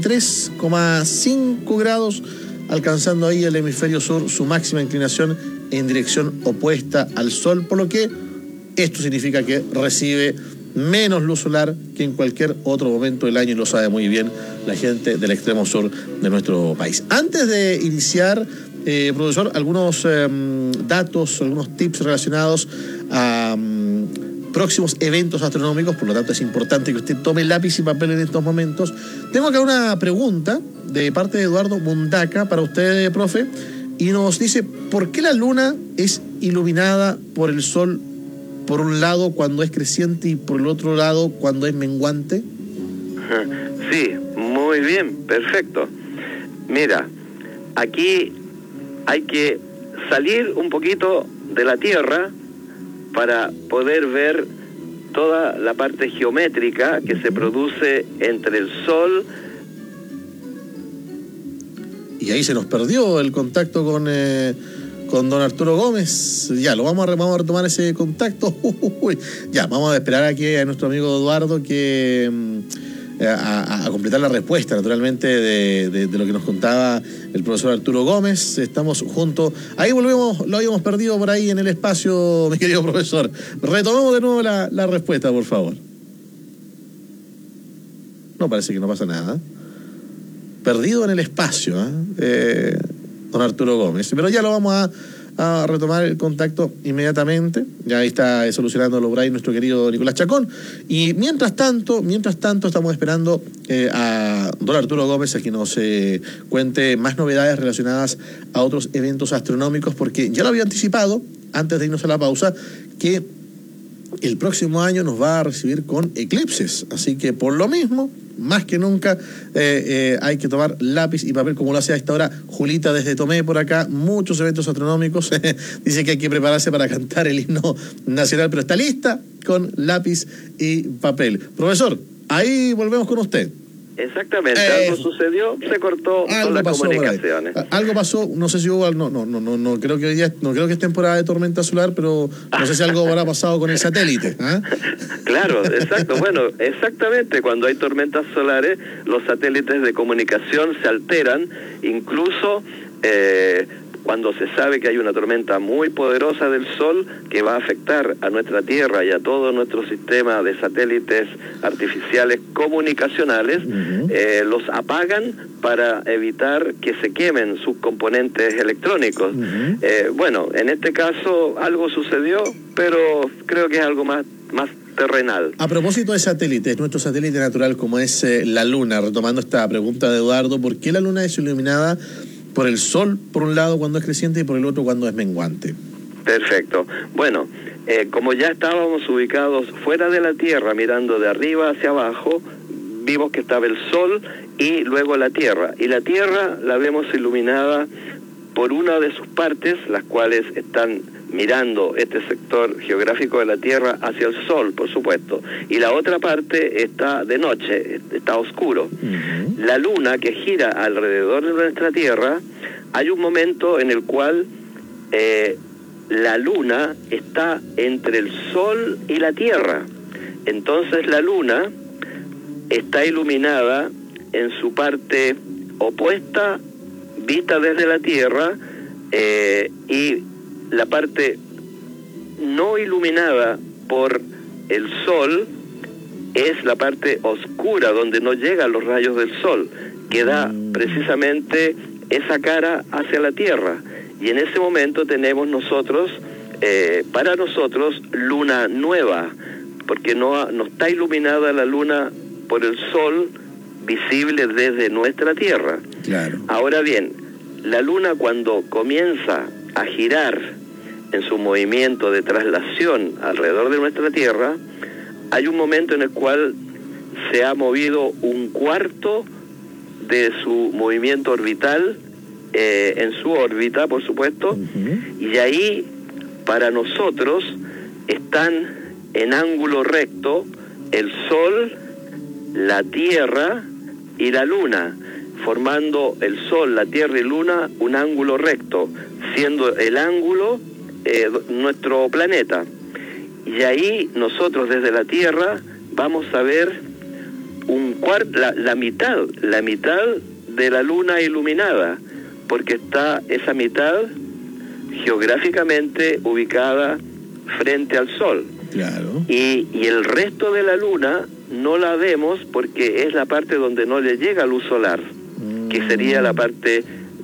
23,5 grados, alcanzando ahí el hemisferio sur su máxima inclinación en dirección opuesta al Sol, por lo que esto significa que recibe menos luz solar que en cualquier otro momento del año, y lo sabe muy bien la gente del extremo sur de nuestro país. Antes de iniciar, profesor, algunos datos, algunos tips relacionados a próximos eventos astronómicos, por lo tanto es importante que usted tome lápiz y papel en estos momentos. Tengo acá una pregunta de parte de Eduardo Mundaca para usted, profe, y nos dice: ¿por qué la luna es iluminada por el sol por un lado cuando es creciente y por el otro lado cuando es menguante? Sí, muy bien, perfecto. Mira, aquí hay que salir un poquito de la Tierra para poder ver toda la parte geométrica que se produce entre el Sol. Y ahí se nos perdió el contacto con don Arturo Gómez. Ya, vamos a retomar ese contacto. Ya, vamos a esperar aquí a nuestro amigo Eduardo que a completar la respuesta, naturalmente, de lo que nos contaba el profesor Arturo Gómez. Estamos juntos. Ahí volvemos, lo habíamos perdido por ahí en el espacio, mi querido profesor. Retomemos de nuevo la respuesta, por favor. No, parece que no pasa nada. Perdido en el espacio, don Arturo Gómez. Pero ya lo vamos a retomar el contacto inmediatamente. Ya ahí está solucionándolo por ahí nuestro querido Nicolás Chacón. Y mientras tanto estamos esperando a don Arturo Gómez a que nos cuente más novedades relacionadas a otros eventos astronómicos, porque ya lo había anticipado antes de irnos a la pausa que el próximo año nos va a recibir con eclipses. Así que por lo mismo, más que nunca, hay que tomar lápiz y papel, como lo hace a esta hora Julita desde Tomé por acá. Muchos eventos astronómicos. Dice que hay que prepararse para cantar el himno nacional, pero está lista con lápiz y papel. Profesor, ahí volvemos con usted. Exactamente, algo sucedió, se cortó todas las comunicaciones. Algo pasó, no sé si hubo, no creo que hoy día, no creo que es temporada de tormenta solar, pero no sé si algo habrá pasado con el satélite. Claro, exacto. Bueno, exactamente, cuando hay tormentas solares, los satélites de comunicación se alteran, incluso cuando se sabe que hay una tormenta muy poderosa del Sol que va a afectar a nuestra Tierra y a todo nuestro sistema de satélites artificiales comunicacionales, los apagan para evitar que se quemen sus componentes electrónicos. Bueno, en este caso algo sucedió, pero creo que es algo más terrenal. A propósito de satélites, nuestro satélite natural como es la Luna, retomando esta pregunta de Eduardo, ¿por qué la Luna es iluminada por el Sol, por un lado cuando es creciente y por el otro cuando es menguante? Perfecto. Bueno, como ya estábamos ubicados fuera de la Tierra, mirando de arriba hacia abajo, vimos que estaba el Sol y luego la Tierra. Y la Tierra la vemos iluminada por una de sus partes, las cuales están mirando este sector geográfico de la Tierra hacia el Sol, por supuesto, y la otra parte está de noche, está oscuro. La Luna, que gira alrededor de nuestra Tierra, hay un momento en el cual la Luna está entre el Sol y la Tierra. Entonces la Luna está iluminada en su parte opuesta, vista desde la Tierra, y la parte no iluminada por el Sol es la parte oscura, donde no llegan los rayos del Sol, que da precisamente esa cara hacia la Tierra. Y en ese momento tenemos nosotros, para nosotros, luna nueva, porque no está iluminada la Luna por el Sol visible desde nuestra Tierra. Claro. Ahora bien, la Luna cuando comienza a girar en su movimiento de traslación alrededor de nuestra Tierra, hay un momento en el cual se ha movido un cuarto de su movimiento orbital en su órbita, por supuesto, y ahí para nosotros están en ángulo recto el Sol, la Tierra y la Luna, formando el Sol, la Tierra y Luna un ángulo recto, siendo el ángulo nuestro planeta. Y ahí nosotros desde la Tierra vamos a ver la mitad de la Luna iluminada, porque está esa mitad geográficamente ubicada frente al Sol. Claro. Y el resto de la Luna no la vemos porque es la parte donde no le llega luz solar, que sería la parte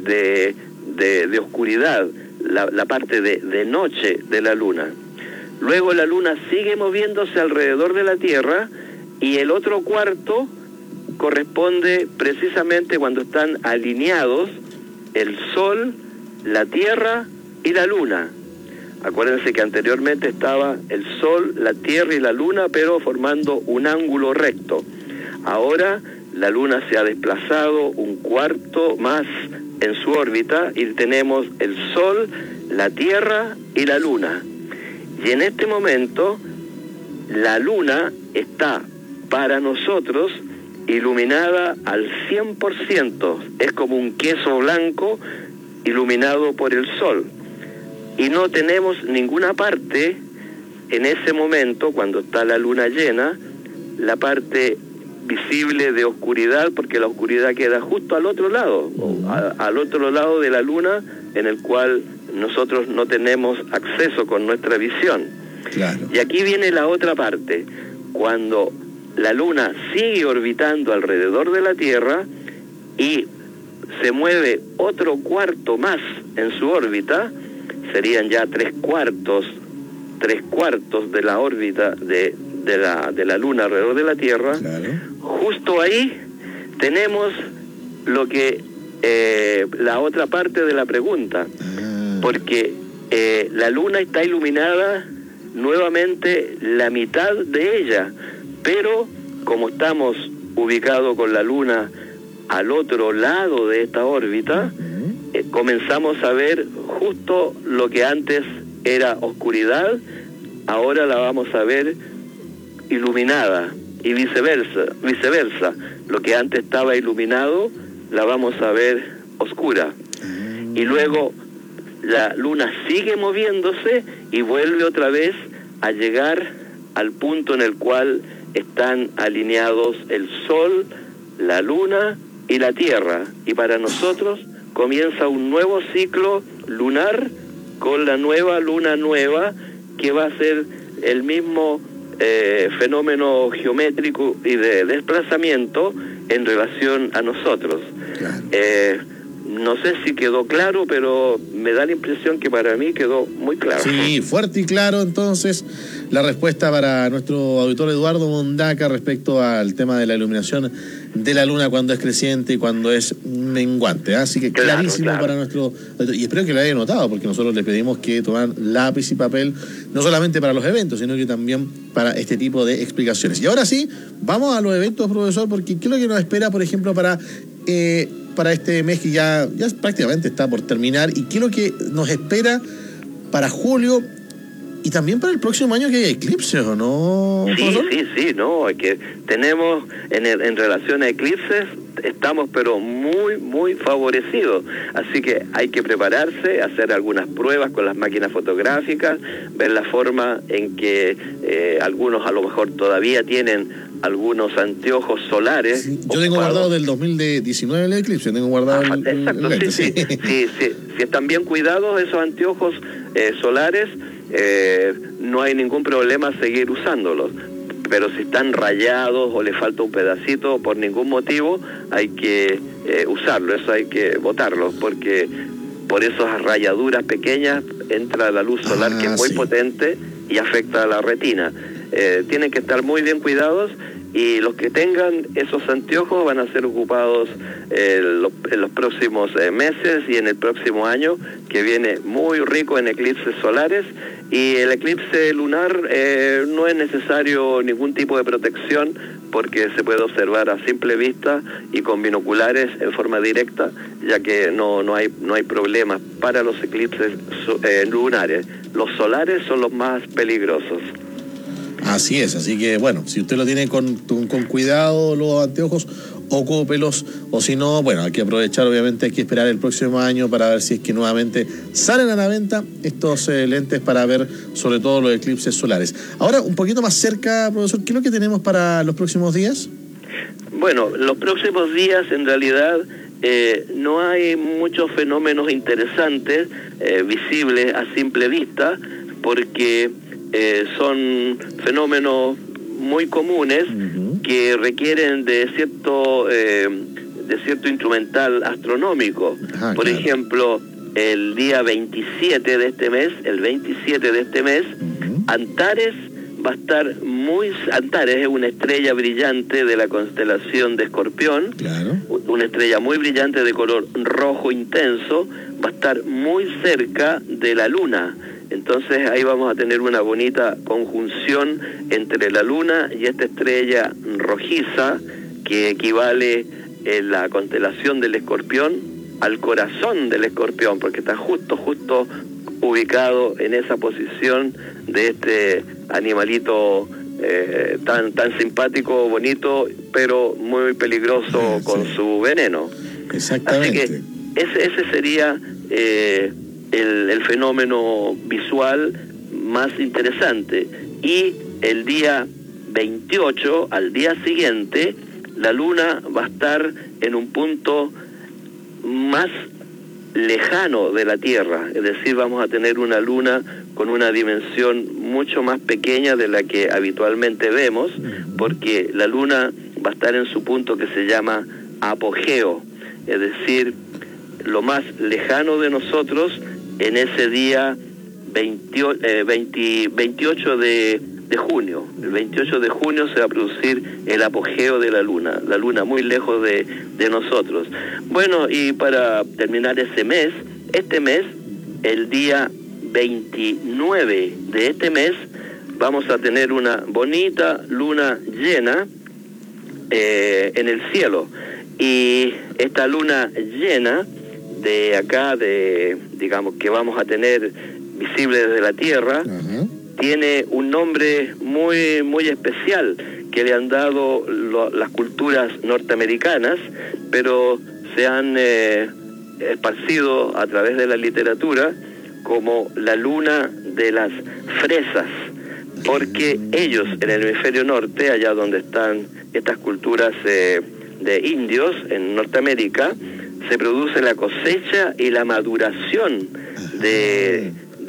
de oscuridad, la parte de noche de la Luna. Luego la Luna sigue moviéndose alrededor de la Tierra y el otro cuarto corresponde precisamente cuando están alineados el Sol, la Tierra y la Luna. Acuérdense que anteriormente estaba el Sol, la Tierra y la Luna, pero formando un ángulo recto. Ahora la Luna se ha desplazado un cuarto más en su órbita y tenemos el Sol, la Tierra y la Luna. Y en este momento la Luna está para nosotros iluminada al 100%. Es como un queso blanco iluminado por el Sol. Y no tenemos ninguna parte en ese momento, cuando está la luna llena, la parte visible de oscuridad, porque la oscuridad queda justo al otro lado, al otro lado de la luna, en el cual nosotros no tenemos acceso con nuestra visión. Claro. Y aquí viene la otra parte. Cuando la luna sigue orbitando alrededor de la Tierra y se mueve otro cuarto más en su órbita, serían ya tres cuartos de la órbita de la Luna alrededor de la Tierra. Claro. Justo ahí tenemos lo que la otra parte de la pregunta, porque la Luna está iluminada nuevamente la mitad de ella, pero como estamos ubicados con la Luna al otro lado de esta órbita, comenzamos a ver justo lo que antes era oscuridad, ahora la vamos a ver iluminada, y viceversa, lo que antes estaba iluminado la vamos a ver oscura. Y luego la luna sigue moviéndose y vuelve otra vez a llegar al punto en el cual están alineados el Sol, la Luna y la Tierra. Y para nosotros comienza un nuevo ciclo lunar con la nueva luna nueva, que va a ser el mismo fenómeno geométrico y de desplazamiento en relación a nosotros. Claro. No sé si quedó claro, pero me da la impresión que para mí quedó muy claro. Sí, fuerte y claro. Entonces, la respuesta para nuestro auditor Eduardo Mondaca respecto al tema de la iluminación de la luna cuando es creciente y cuando es menguante. Así que clarísimo, claro. Para nuestro auditor. Y espero que lo haya notado, porque nosotros le pedimos que toman lápiz y papel, no solamente para los eventos, sino que también para este tipo de explicaciones. Y ahora sí, vamos a los eventos, profesor, porque ¿qué es lo que nos espera, por ejemplo, para este mes que ya prácticamente está por terminar, y qué es lo que nos espera para julio y también para el próximo año, que hay eclipses, ¿o no? Sí, no, es que tenemos en relación a eclipses, estamos pero muy favorecidos, así que hay que prepararse, hacer algunas pruebas con las máquinas fotográficas, ver la forma en que algunos a lo mejor todavía tienen algunos anteojos solares. Sí, yo tengo guardado del 2019 el eclipse, tengo guardado exacto, el sí. Si están bien cuidados esos anteojos solares, no hay ningún problema seguir usándolos. Pero si están rayados o le falta un pedacito, por ningún motivo hay que usarlo, eso hay que botarlo, porque por esas rayaduras pequeñas entra la luz solar, que es muy potente y afecta a la retina. Tienen que estar muy bien cuidados, y los que tengan esos anteojos van a ser ocupados en los próximos meses y en el próximo año, que viene muy rico en eclipses solares. Y el eclipse lunar no es necesario ningún tipo de protección, porque se puede observar a simple vista y con binoculares en forma directa, ya que no hay problemas para los eclipses lunares. Los solares son los más peligrosos. Así es, así que bueno, si usted lo tiene con cuidado los anteojos, ocúpelos, o si no, bueno, hay que aprovechar, obviamente hay que esperar el próximo año para ver si es que nuevamente salen a la venta estos lentes para ver sobre todo los eclipses solares. Ahora, un poquito más cerca, profesor, ¿qué es lo que tenemos para los próximos días? Bueno, los próximos días en realidad no hay muchos fenómenos interesantes visibles a simple vista, porque son fenómenos muy comunes que requieren de cierto instrumental astronómico. Por ejemplo, el día 27 de este mes, Antares va a estar Antares es una estrella brillante de la constelación de Escorpión, una estrella muy brillante de color rojo intenso, va a estar muy cerca de la Luna. Entonces ahí vamos a tener una bonita conjunción entre la Luna y esta estrella rojiza, que equivale en la constelación del Escorpión al corazón del Escorpión, porque está justo ubicado en esa posición de este animalito tan simpático, bonito, pero muy peligroso con su veneno. Exactamente. Así que ese sería el fenómeno visual más interesante. Y el día 28, al día siguiente, la Luna va a estar en un punto más lejano de la Tierra, es decir, vamos a tener una Luna con una dimensión mucho más pequeña de la que habitualmente vemos, porque la Luna va a estar en su punto que se llama apogeo, es decir, lo más lejano de nosotros en ese día 28 de junio. El 28 de junio se va a producir el apogeo de la Luna muy lejos de nosotros. Bueno, y para terminar este mes, el día 29 de este mes, vamos a tener una bonita luna llena en el cielo. Y esta luna llena de acá, digamos que vamos a tener visible desde la Tierra, tiene un nombre muy especial que le han dado las culturas norteamericanas, pero se han esparcido a través de la literatura como la luna de las fresas, porque ellos en el hemisferio norte, allá donde están estas culturas de indios en Norteamérica, se produce la cosecha y la maduración de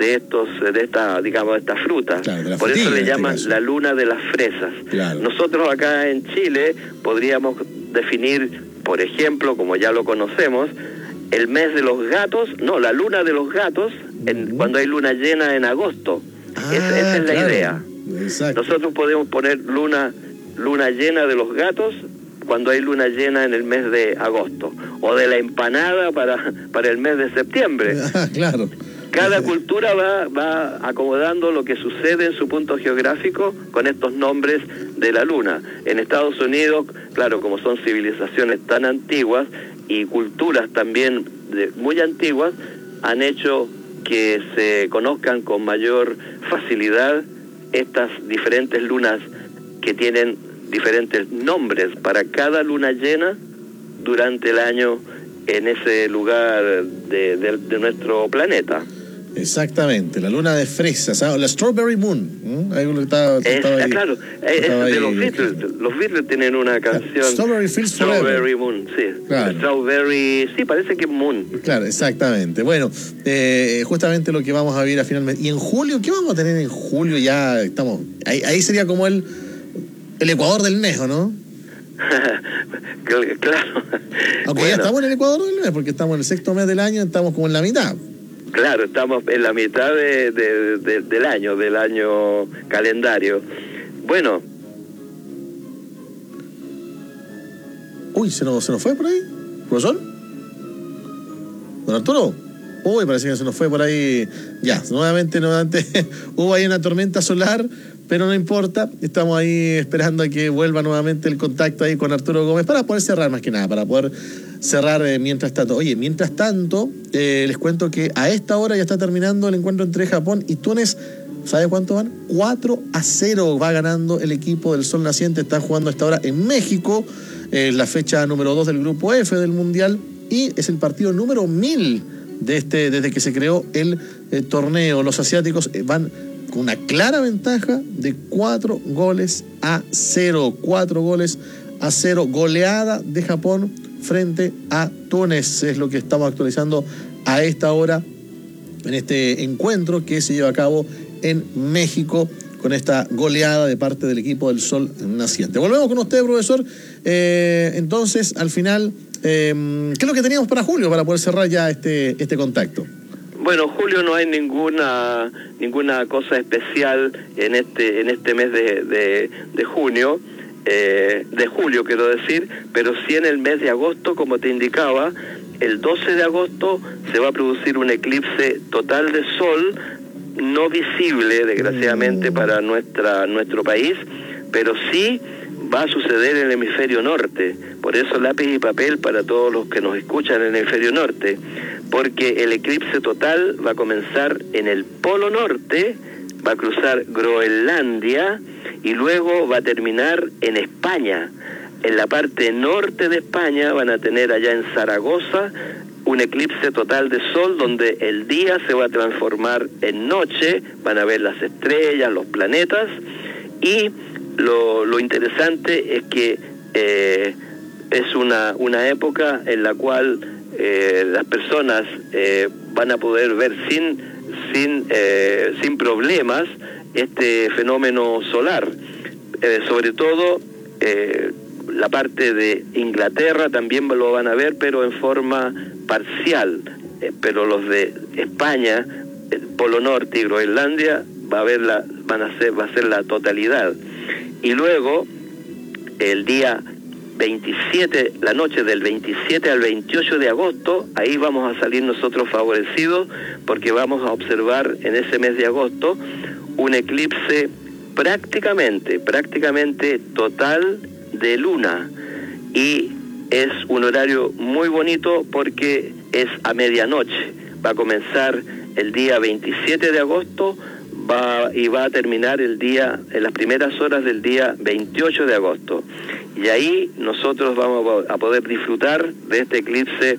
esta fruta. Claro, por eso le llaman la luna de las fresas. Claro. Nosotros acá en Chile podríamos definir, por ejemplo, como ya lo conocemos, el mes de los gatos, la luna de los gatos, cuando hay luna llena en agosto. Esa es la idea. Exacto. Nosotros podemos poner luna llena de los gatos cuando hay luna llena en el mes de agosto, o de la empanada para el mes de septiembre. Claro. Cada cultura va acomodando lo que sucede en su punto geográfico con estos nombres de la luna. En Estados Unidos, claro, como son civilizaciones tan antiguas y culturas también muy antiguas, han hecho que se conozcan con mayor facilidad estas diferentes lunas que tienen diferentes nombres para cada luna llena durante el año en ese lugar de nuestro planeta. Exactamente, la luna de fresas, la Strawberry Moon. Claro, es de los Beatles. Los Beatles tienen una canción, Strawberry Moon, sí. Claro. Strawberry, sí, parece que es Moon. Claro, exactamente. Bueno, justamente lo que vamos a ver a finalmente. ¿Y en julio? ¿Qué vamos a tener en julio? Ya estamos, ahí sería como el Ecuador del mes, ¿no? Claro. Aunque ya estamos en el Ecuador del mes, porque estamos en el sexto mes del año, estamos como en la mitad. Claro, estamos en la mitad del año calendario. Bueno, Uy, ¿se nos fue por ahí? ¿Profesor? ¿Don Arturo? Uy, parece que se nos fue por ahí. Ya, nuevamente hubo ahí una tormenta solar, pero no importa. Estamos ahí esperando a que vuelva nuevamente el contacto ahí con Arturo Gómez para poder cerrar, más que nada, para poder cerrar mientras tanto. Oye, mientras tanto, les cuento que a esta hora ya está terminando el encuentro entre Japón y Túnez. ¿Sabe cuánto van? 4-0 va ganando el equipo del Sol Naciente. Está jugando a esta hora en México, la fecha número 2 del grupo F del Mundial, y es el partido número 1000 desde que se creó el torneo. Los asiáticos van con una clara ventaja de 4-0. 4-0, goleada de Japón frente a Túnez. Es lo que estamos actualizando a esta hora en este encuentro que se lleva a cabo en México, con esta goleada de parte del equipo del Sol Naciente. Volvemos con usted, profesor. Entonces, al final, ¿qué es lo que teníamos para julio, para poder cerrar ya este contacto? Bueno, julio no hay ninguna cosa especial en este mes de junio, de julio quiero decir, pero sí en el mes de agosto, como te indicaba, el 12 de agosto se va a producir un eclipse total de sol, no visible, desgraciadamente, para nuestro país, pero sí va a suceder en el hemisferio norte. Por eso lápiz y papel para todos los que nos escuchan en el hemisferio norte, porque el eclipse total va a comenzar en el polo norte, va a cruzar Groenlandia y luego va a terminar en España. En la parte norte de España van a tener allá en Zaragoza un eclipse total de sol, donde el día se va a transformar en noche, van a ver las estrellas, los planetas, y lo interesante es que es una época en la cual las personas van a poder ver sin problemas este fenómeno solar. Sobre todo la parte de Inglaterra también lo van a ver, pero en forma parcial, pero los de España, el Polo Norte y Groenlandia va a ser la totalidad. Y luego el día 27, la noche del 27 al 28 de agosto, ahí vamos a salir nosotros favorecidos, porque vamos a observar en ese mes de agosto un eclipse prácticamente total de luna, y es un horario muy bonito porque es a medianoche. Va a comenzar el día 27 de agosto y va a terminar en las primeras horas del día 28 de agosto. Y ahí nosotros vamos a poder disfrutar de este eclipse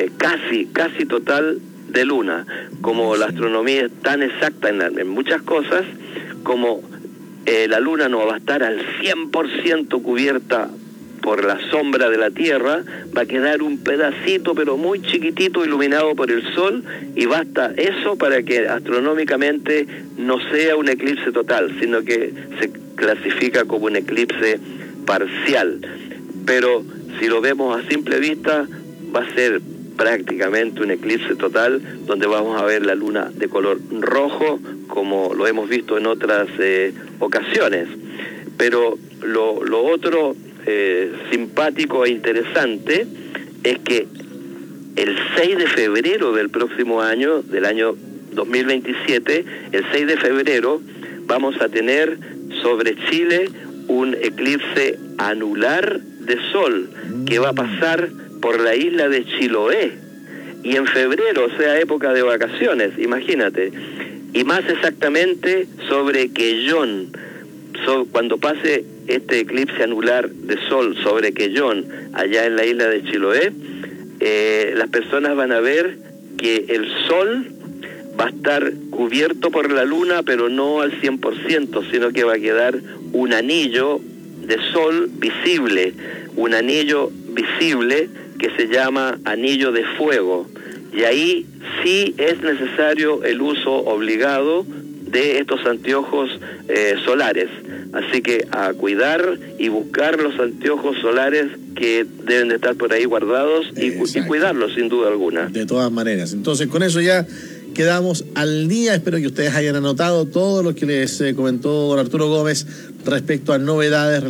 casi total de luna. Como la astronomía es tan exacta en muchas cosas, como la luna no va a estar al 100% cubierta por la sombra de la Tierra, va a quedar un pedacito pero muy chiquitito iluminado por el sol, y basta eso para que astronómicamente no sea un eclipse total, sino que se clasifica como un eclipse parcial. Pero si lo vemos a simple vista, va a ser prácticamente un eclipse total, donde vamos a ver la luna de color rojo, como lo hemos visto en otras ocasiones. Pero lo otro simpático e interesante es que el 6 de febrero del próximo año, del año 2027, el 6 de febrero, vamos a tener sobre Chile un eclipse anular de sol que va a pasar por la isla de Chiloé, y en febrero, o sea, época de vacaciones, imagínate, y más exactamente sobre Quellón. Cuando pase este eclipse anular de sol sobre Quellón, allá en la isla de Chiloé, las personas van a ver que el sol va a estar cubierto por la luna, pero no al 100%, sino que va a quedar un anillo de sol visible, un anillo visible que se llama anillo de fuego, y ahí sí es necesario el uso obligado de estos anteojos solares. Así que a cuidar y buscar los anteojos solares que deben de estar por ahí guardados y cuidarlos sin duda alguna. De todas maneras. Entonces, con eso ya quedamos al día. Espero que ustedes hayan anotado todo lo que les comentó don Arturo Gómez respecto a novedades